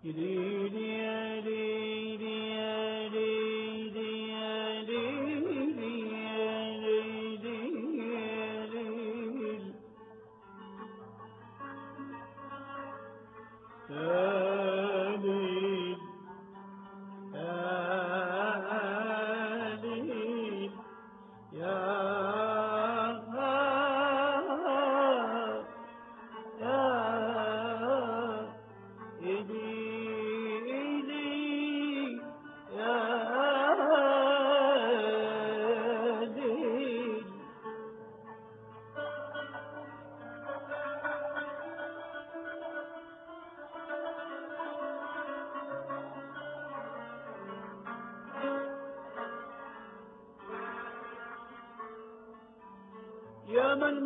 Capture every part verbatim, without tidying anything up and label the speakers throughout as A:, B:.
A: يا من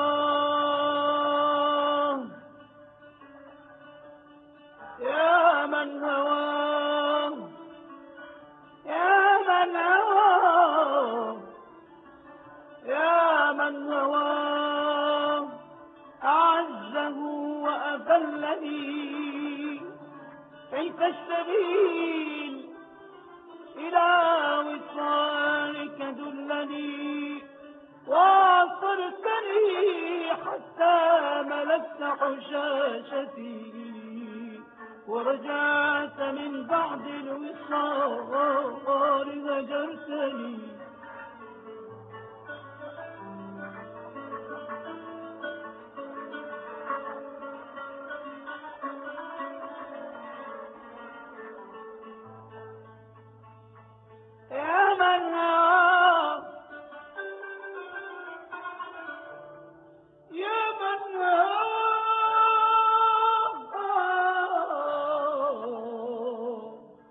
A: هواه يا من هواه يا من هواه يا من هواه أعزه وأذلني، كيف السبيل إلى وصالك دلني، واصرتني حتى ملكت حشاشتي، ورجعت من بعد الوصال هجرتني. يا من هواه يا من هواه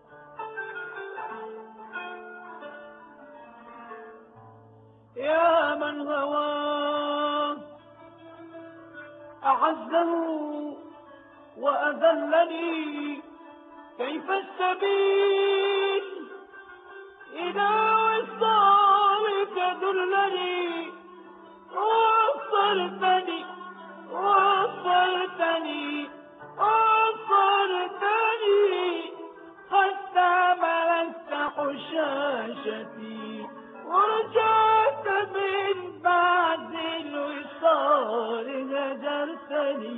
A: يا من هواه أعزه وأذلني، كيف السبيل إلى وصالك دلني، وصلتني وصلتني وصلتني حتى ملكت حشاشتي، ورجعت من بعد الوصال هجرتني.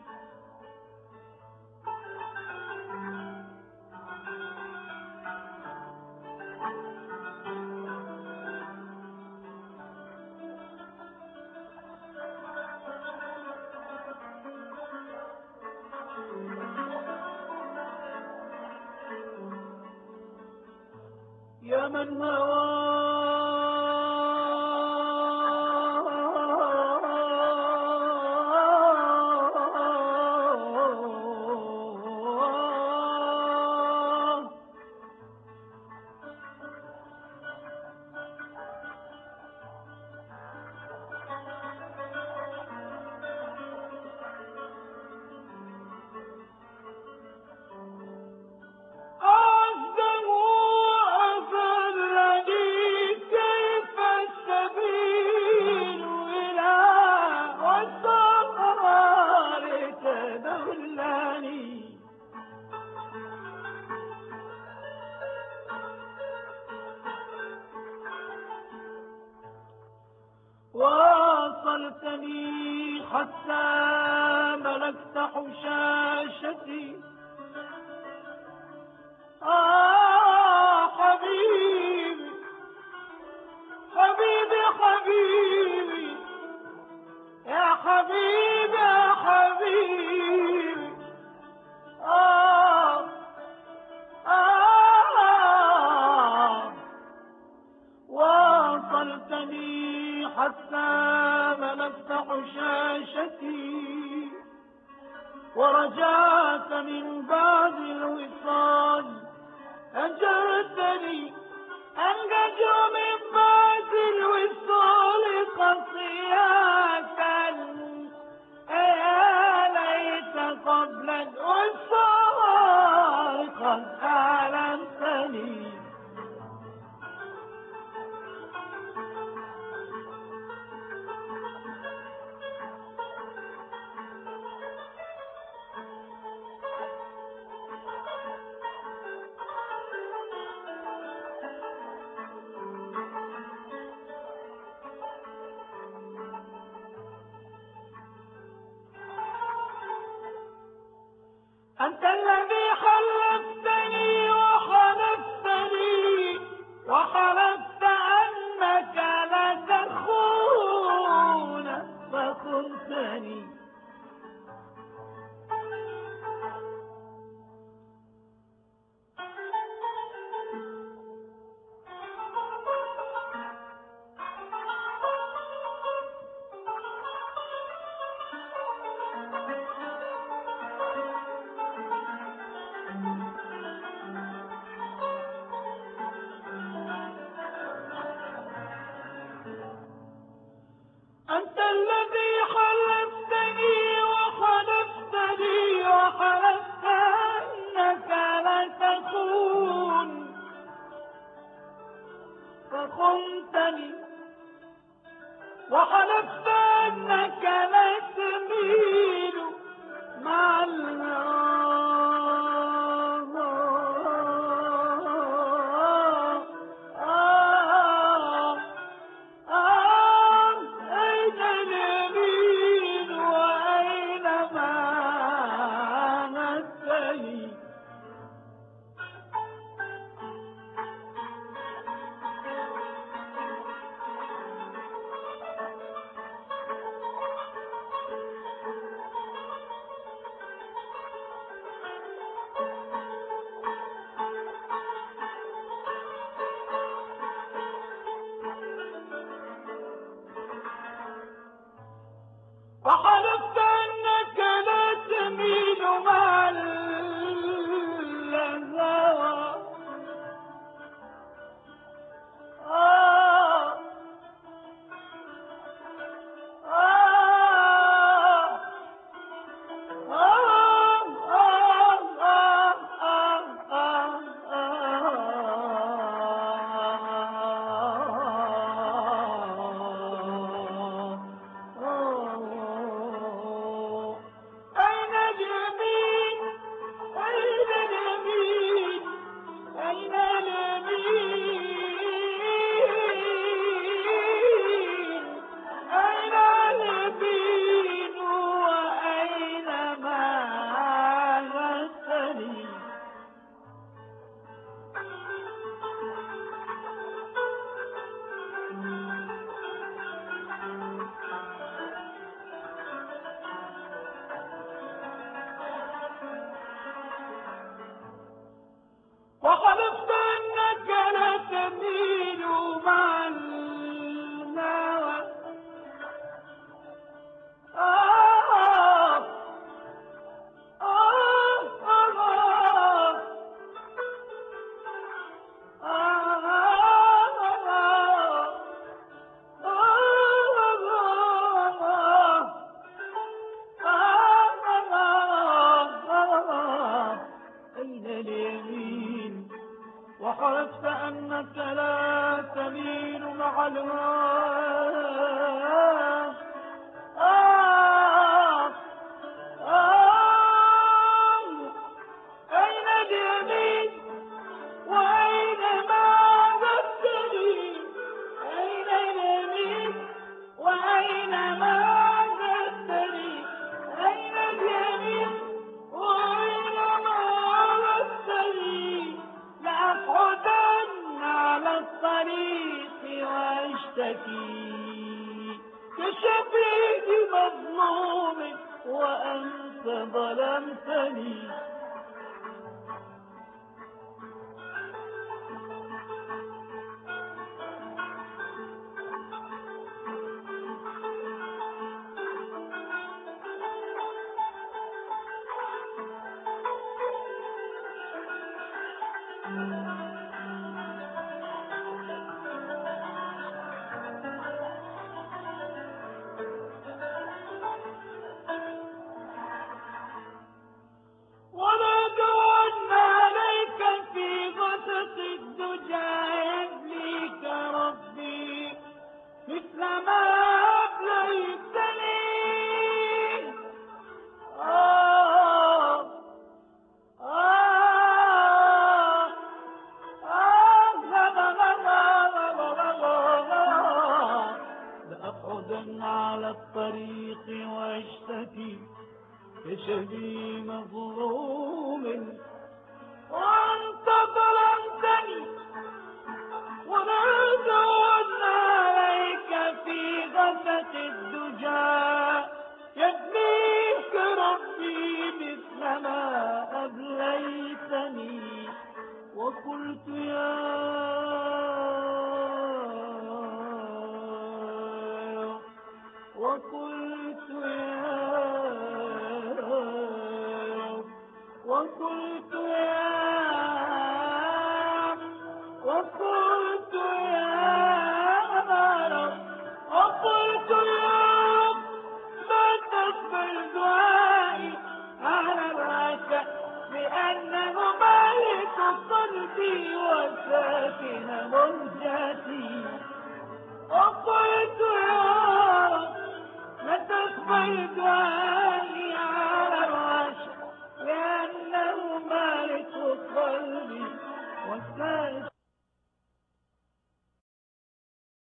A: يا من هواه أعزه وأذلني، كيف السبيل إلى وصالك دلني. واصلتني حتى ملكت حشاشتي. آه حبيبي حبيبي حبيبي يا حبيبي يا حبيبي. آه آه واصلتني حتى ملكت حشاشتي، ورجعت من بعد الوصال هجرتني. أنجج من بعد الوصال خطيئة، يا ليت قبل الوصال قد أعلمتني. أنت الذي خلفتني وخلفتني وخلفت أنك لا تخون فخنتني. أنت الذي خلفتني وخلفتني وخلفت أنك لا تخون فخنتني وحلفت أنك لا تميل مع الهوى. وحلفت أنك لا تميل مع الهوى. آه آه آه وحلفت أنك لا تميل مع الهوى. آه آه أين اليمين؟ وحلفت أنك لا تميل مع الهوى. آه آه أين اليمين وأين ما عذبتني؟ أين اليمين وأين ما عذبتني؟ أين اليمين وأين ما عذبتني؟ لأقعدن على الطريق وأشتكي كشفيع مظلوم وأنت ظلمتني. ونادون عليك في غسق الدجى يبليك ربي مثل ما أبليتني. آه آه آه لأقعدن على الطريق واشتكي كشفي مظلوم، وأنت ظلمتني ونزلنا عليك في غفة الدجى، يبنيك ربي مثل ما أبليتني، وقلت يا وقلت يا وقلت يا وقلت يا رب وقلت يا رب ما تقبل دعائي على الرجاء، لأنه مالك قلبي وساكن مهجتي. وقلت يا رب لا تقبل دعائي على الرجاء، لأنه مالك قلبي وساكن